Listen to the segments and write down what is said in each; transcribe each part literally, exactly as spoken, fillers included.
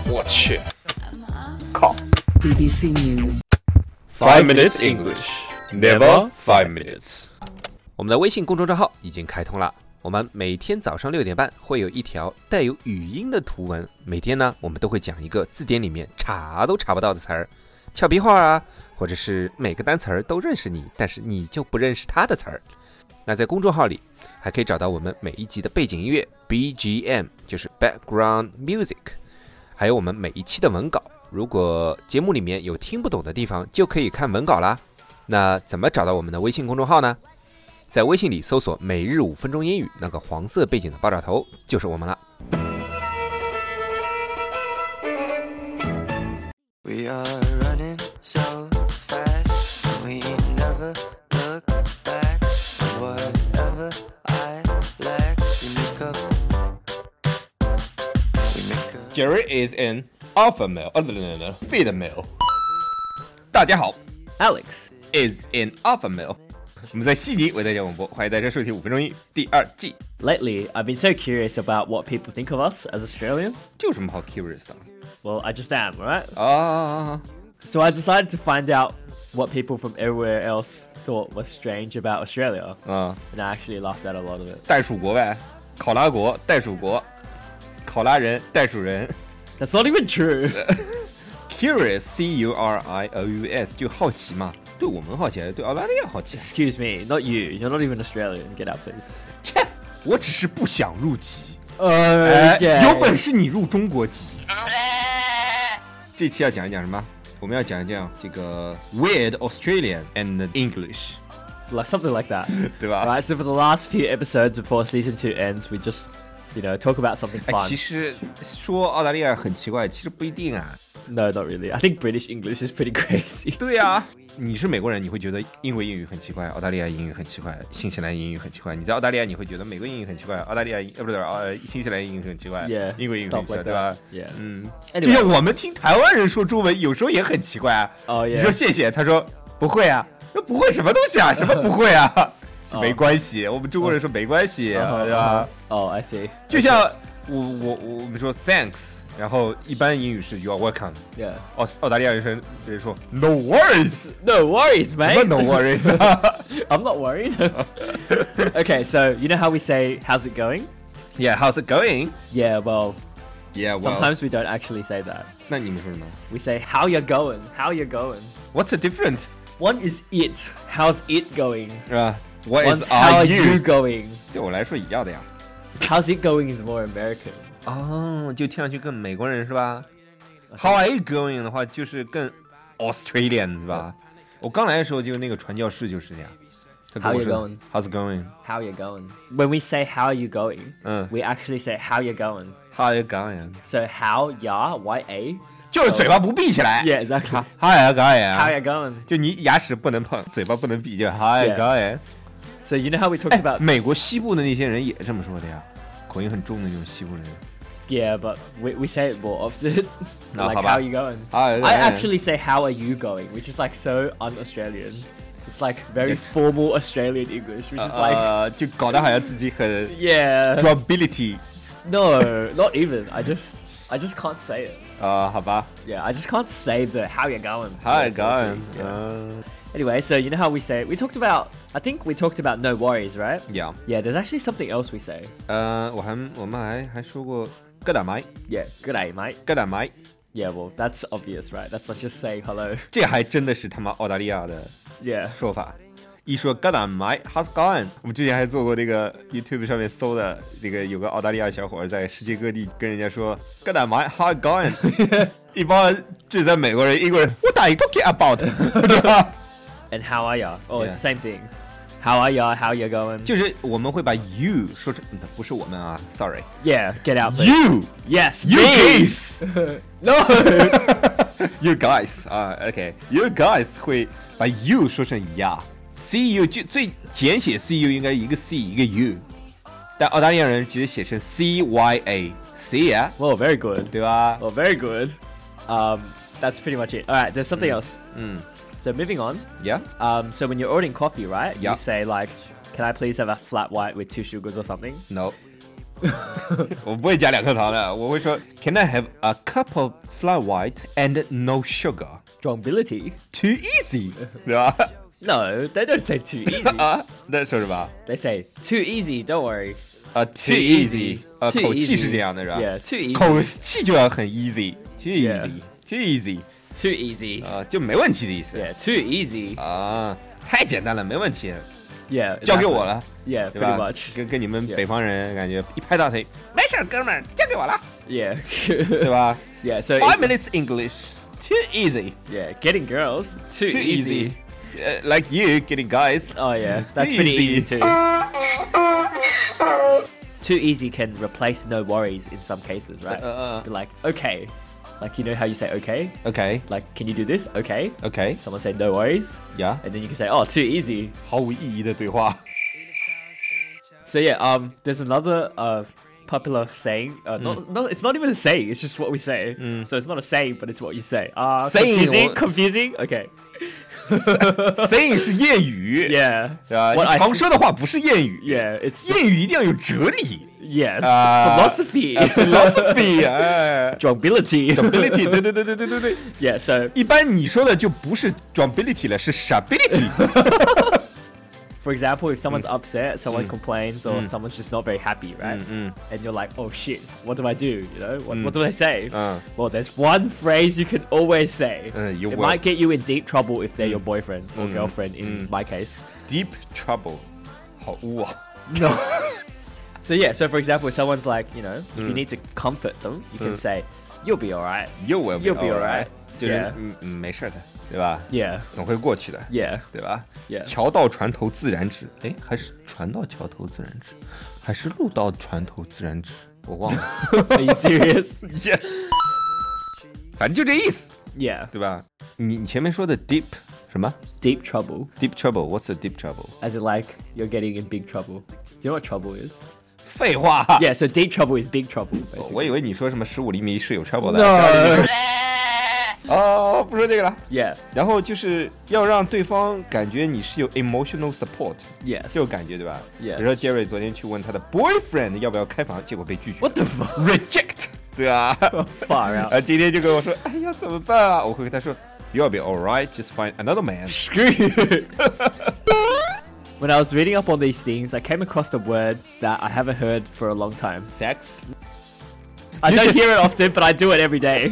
我去，靠 B B C News ！Five minutes English, never five minutes。 我们的微信公众账号已经开通了，我们每天早上六点半会有一条带有语音的图文，每天呢我们都会讲一个字典里面查都查不到的词儿，俏皮话啊，或者是每个单词儿都认识你，但是你就不认识它的词儿。那在公众号里还可以找到我们每一集的背景音乐 B G M， 就是 Background Music， 还有我们每一期的文稿。如果节目里面有听不懂的地方，就可以看文稿啦。那怎么找到我们的微信公众号呢？在微信里搜索每日五分钟英语，那个黄色背景的爆炸头就是我们了。 We are running so fast, we never look back. Whatever I lack, we make up. We make up. Jerry is in alpha male, oh no no no, beta male. 大家好 Alex is in alpha male。我们在悉尼为大家广播，欢迎大家收听五分钟英语第二季。 Lately, I've been so curious about what people think of us as Australians. 这有什么好 curious 的 Well, I just am, right? 啊？ So I decided to find out what people from everywhere else thought was strange about Australia. 啊， And I actually laughed at a lot of it. 袋鼠国呗，考拉国，袋鼠国，考拉人，袋鼠人。 That's not even true. Curious, C U R I O U S， 就好奇嘛，对我们好奇，对澳大利亚好奇。 Excuse me, not you. You're not even Australian. Get out, please. 切，我只是不想入籍。哎， Okay. 有本事你入中国籍。这期要讲一讲什么？我们要讲一讲这个 Weird Australian and English， Like something like that. 对吧？ Right, so for the last few episodes before season two ends, we just, you know, talk about something 哎， fun. 其实说澳大利亚很奇怪，其实不一定啊。 No, not really. I think British English is pretty crazy. 对呀、啊，你是美国人，你会觉得英国英语很奇怪，澳大利亚英语很奇怪，新西兰英语很奇怪。你在澳大利亚，你会觉得美国英语很奇怪，澳大利亚呃不对呃新西兰英语很奇怪 Yeah, 英国英语很 stuff 奇怪， like 对吧 that. Yeah. 嗯， Anyway. 就像我们听台湾人说中文，有时候也很奇怪啊。 Oh, yeah. 你说谢谢，他说不会啊，那不会什么东西啊？什么不会啊？是没关系，我们中国人说没关系， Uh-huh, 对吧？ Oh, I see. 就像我我我们说 thanks， 然后一般英语是 you are welcome， Yeah. 澳澳大利亚人说人说 no worries， No worries, 什 mate. 么 no worries？ I'm not worried. Okay, so you know how we say, how's it going? Yeah, how's it going? Yeah, well, Yeah, well. sometimes we don't actually say that. 那你们说什么 We say, how you going? How you going? ？What's the difference？ One is it. How's it going? 是吧 ？What One's is how are are you you？ going? 对我来说一样的呀。 How's it going is more American. 哦，就听上去更美国人是吧 ？How are you going 的话，就是更 Australian 是吧？我刚来的时候就那个传教士就是这样，他跟 How 我 you 说 going? How's it going？ How you going? When we say how are you going, 嗯 we actually say how you going. ，How are you going？ So how ya y a. 就是嘴巴不闭起来。 Yeah, exactly. How are you How going？ you going? 就你牙齿不能碰，嘴巴不能闭，就 How are you Yeah. going？ So you know how we talked 哎， about 美国西部的那些人也这么说的呀，口音很重的那种西部人。 Yeah, but we, we say it more often. No, Like, how how about- are you going? How are you I going? actually say, how are you going? Which is like so un-Australian. It's like very Yes. formal Australian English, which is like, 呃，就搞得好像自己很 yeah. probability No, not even. I just, I just can't say it. 啊，好吧 Yeah, I just can't say the how you going. ，How are you Yeah, sort of going？ thing, yeah. 嗯 Anyway, so you know how we say it? We talked about, I think we talked about no worries, right? ，Yeah， Yeah, there's actually something else we say. 呃，我还我们还还说过哥打麦， Yeah, good day, mate. 哥打麦， Yeah, well, that's obvious, right? That's like just saying hello. 这还真的是他妈澳大利亚的 Yeah. 说法。一说哥打麦 ，How's it going？ 我们之前还做过那个 YouTube 上面搜的，那个有个澳大利亚小伙在世界各地跟人家说哥打麦 ，How's it going？ 一帮就在美国人、英国人 ，What are you talking about？ 对吧？ And how are ya? Oh, Yeah. it's the same thing. How are ya? How you going? 就是我们会把 you 说成，不是我们啊 ，sorry。 Yeah, get out there. You, Yes, you me. guys, No. you guys 啊 ，OK，you guys 会把 you 说成 ya，C U 就最简写 C U 应该一个 C 一个 U， 但澳大利亚人直接写成 C Y A，C 啊， Well, very good. 对吧？ Well, very good. Um, that's pretty much it. All right, there's something else. 嗯 So moving on. ，Yeah， Um, so when you're ordering coffee, right? Yeah. You say like, "Can I please have a flat white with two sugars or something?" no， 我不会加两颗糖的，我会说 Can I have a cup of flat white and no sugar? Strongbility. Too easy， 对吧？ No, they don't say too easy. 啊，那说什么？ They say too easy. Don't worry. 啊 Too easy. 呃， Too 口气 easy. 是这样的，是吧 Yeah, too easy. 口气就要很 easy，too Yeah. easy，too easy， Too easy. 啊，就没问题的意思。 Yeah, too easy. 啊，太简单了，没问题， Yeah. 交给 exactly. 我了， Yeah, 对 pretty 吧 much.？ 跟跟你们 Yeah. 北方人感觉一拍大腿，没事儿，哥们儿，交给我了， Yeah. 对吧 Yeah. So ？Five it- minutes English，too easy，too yeah, getting girls too, easy. easy，呃，like you getting guys， Oh yeah, that's Too pretty easy. easy too. Too easy can replace no worries in some cases, right? Uh, uh, Be like, okay. Like, you know how you say okay? OK Like, can you do this? Okay. OK， Someone say no worries. 呀， And then you can say, oh, too easy. 毫无意义的对话。 So yeah, um, there's another uh popular saying. Uh, not, not, it's not even a saying. It's just what we say. So it's not a saying, but it's what you say. Uh, Saying confusing. or- Confusing. Okay. Saying 是谚语， Yeah. 对吧？ What 你 I 常 s- 说的话不是谚语， Yeah. It's 谚语一定要有哲理 yes. 啊 Philosophy. 呃，philosophy，哎 Strongbility. ，ability，对对对对对对对。 Yeah. So 一般你说的就不是 strongbility 了，是 stability。 for example, if someone's upset, someone complains, or someone's just not very happy, right? And you're like, oh shit, what do I do? You know, what, what do I say? Uh. Well, there's one phrase you can always say. Uh, you it will. might get you in deep trouble if they're your boyfriend or girlfriend. In my case. Deep trouble，好污啊！ No. So yeah, so for example, if someone's like, you know, if you need to comfort them, you can say, "You'll be alright." You will You'll be alright. 就是 Yeah. 嗯嗯没事的，对吧？ Yeah. 总会过去的， Yeah. 对吧 Yeah. 桥到船头自然直，哎，还是船到桥头自然直，还是路到船头自然直，我忘了。 Are you serious? Yeah. 反正就这意思， Yeah. 对吧？你你前面说的 deep 什么 Deep trouble, deep trouble？What's the deep trouble？ as in like you're getting in big trouble. Do you know what trouble is? 废话。 Yeah. So deep trouble is big trouble. Basically. 我以为你说什么十五厘米是有 trouble 的。 No. 哦，不说这个了。 Yeah. 然后就是要让对方感觉你是有 emotional support， Yes. 这种感觉对吧 Yeah. 比如说 Jerry 昨天去问他的 boyfriend 要不要开房，结果被拒绝。 What the fuck? Reject， 对吧？ Far out. 啊，今天就跟我说，哎呀，怎么办啊？我会跟他说 ，You'll be alright, just find another man。 Screw you. When I was reading up on these things, I came across a word that I haven't heard for a long time. Sex， I You don't just- hear it often, but I do it every day.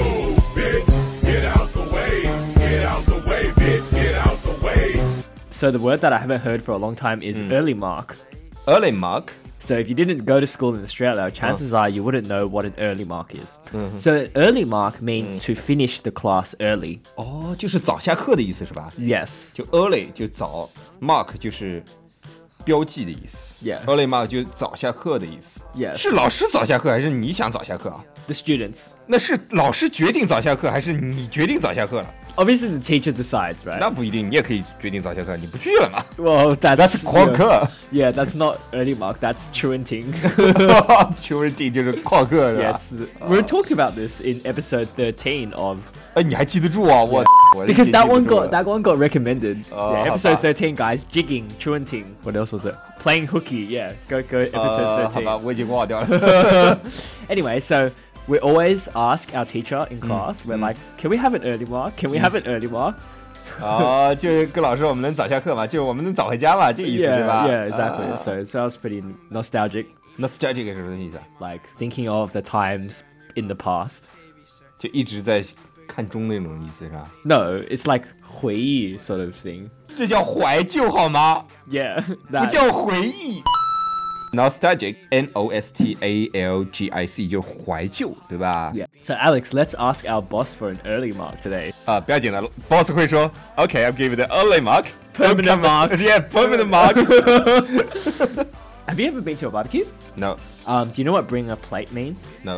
Get out the way, get out the way, bitch, get out the way. So the word that I haven't heard for a long time is early mark. early mark， So if you didn't go to school in Australia, chances are you wouldn't know what an early mark is. So an early mark means to finish the class early. 哦，就是早下课的意思是吧？ Yes. 就 early 就早 ，mark 就是标记的意思。 Yeah. early mark 就早下课的意思。 Yes. 是老师早下课还是你想早下课啊？ The students. 那是老师决定早下课还是你决定早下课了？ Obviously the teacher decides, right? 那不一定，你也可以决定早下课，你不去了嘛？ Well, that's, That's 旷课 Yeah, that's not early mark. That's truanting. ，truanting 就是旷课是 Yeah, 吧 it's？the, we talked about this in episode thirteen of 哎，你还记得住啊？我我 because 记 that 不 one 住 got 了 that one got recommended. Oh, yeah, 好 episode 吧。 thirteen, guys. Jigging, truanting. What else was it? Playing hooky. Yeah, go go 呃， episode 好吧， thirteen. 我已经忘掉了。 Anyway, so we always ask our teacher in class. We're like, can we have an early mark? Can we have an early mark? 啊，就是跟老师我们能早下课嘛，就是我们能早回家嘛，这意思 Yeah, 是吧 yeah, exactly. 啊 So so I was pretty nostalgic, nostalgic 是什么意思啊？ like thinking of the times in the past. 就一直在看中那种意思是吧？ No, it's like 回忆 sort of thing. 这叫怀旧好吗？ Yeah, 不 that. 叫回忆。nostalgic N O S T A L G I C 就是怀旧，对吧？ Yeah. So Alex, let's ask our boss for an early mark today. 啊，不要紧的，boss 会说，OK，I'll give you the early mark, Permanent mark. yeah, permanent mark. Have you ever been to a barbecue? No, Um, do you know what bring a plate means? no.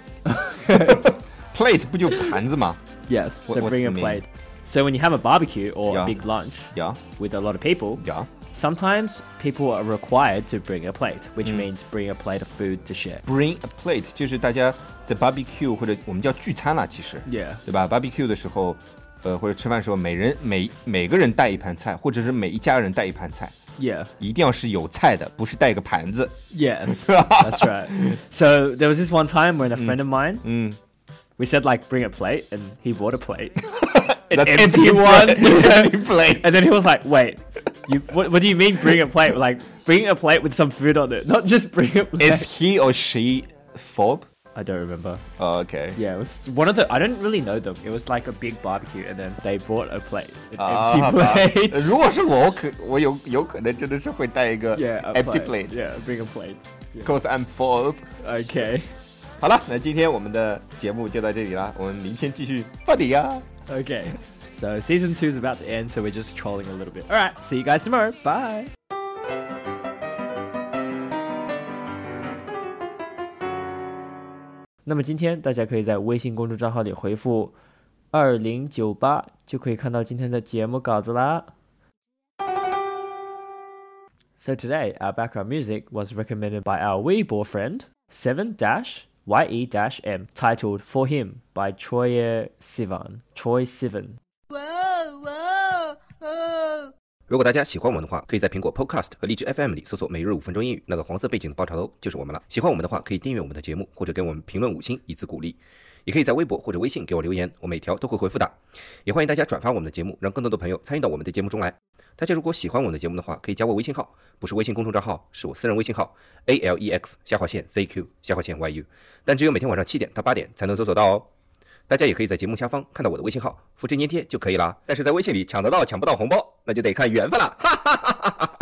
Plate 不就盘子吗 Yes. What- so what's bring a the mean? plate. So when you have a barbecue or Yeah. a big lunch ？Yeah, with a lot of people, yeah. sometimes people are required to bring a plate, which means bring a plate of food to share. Bring a plate 就是大家在 barbecue 或者我们叫聚餐啦，其实 Yeah. 对吧 ？barbecue 的时候，呃，或者吃饭的时候，每人每每个人带一盘菜，或者是每一家人带一盘菜， Yeah. 一定要是有菜的，不是带个盘子。 Yes, that's right. So there was this one time when a friend of mine, 嗯 we said like bring a plate, and he brought a plate, an That's empty empty one, empty plate. and then he was like, "Wait, you what, what do you mean bring a plate? Like bring a plate with some food on it, not just bring a plate." Is he or she phobe? I don't remember. Oh, okay. Yeah, it was one of the. I don't really know them. It was like a big barbecue, and then they brought a plate, an 啊， empty 好吧 plate. 如果是我，我可我有有可能真的是会带一个 Yeah, a empty plate. plate, Yeah, bring a plate. cause I'm phobe. Okay. 好了，那今天我们的节目就到这里啦，我们明天继续放你呀。 Okay. So season two is about to end, so we're just trolling a little bit. All right. See you guys tomorrow. Bye. 那么今天大家可以在微信公众账号里回复二零九八，就可以看到今天的节目稿子啦。So today, our background music was recommended by our Weibo friend, seven Y E M, titled For Him by Troye Sivan. Troye Sivan. Whoa, whoa, whoa. 如果大家喜欢我们的话，可以在苹果 Podcast 和荔枝 F M 里搜索每日五分钟英语，那个黄色背景的爆炒头就是我们了。喜欢我们的话，可以订阅我们的节目，或者给我们评论五星以资鼓励。也可以在微博或者微信给我留言，我每条都会回复的。也欢迎大家转发我们的节目，让更多的朋友参与到我们的节目中来。大家如果喜欢我们的节目的话，可以加我微信号，不是微信公众账号，是我私人微信号 A L E X 下划线 Z Q 下划线 Y U， 但只有每天晚上七点到八点才能搜索到哦。大家也可以在节目下方看到我的微信号，复制粘贴就可以了。但是在微信里抢得到抢不到红包，那就得看缘分了，哈哈哈哈哈。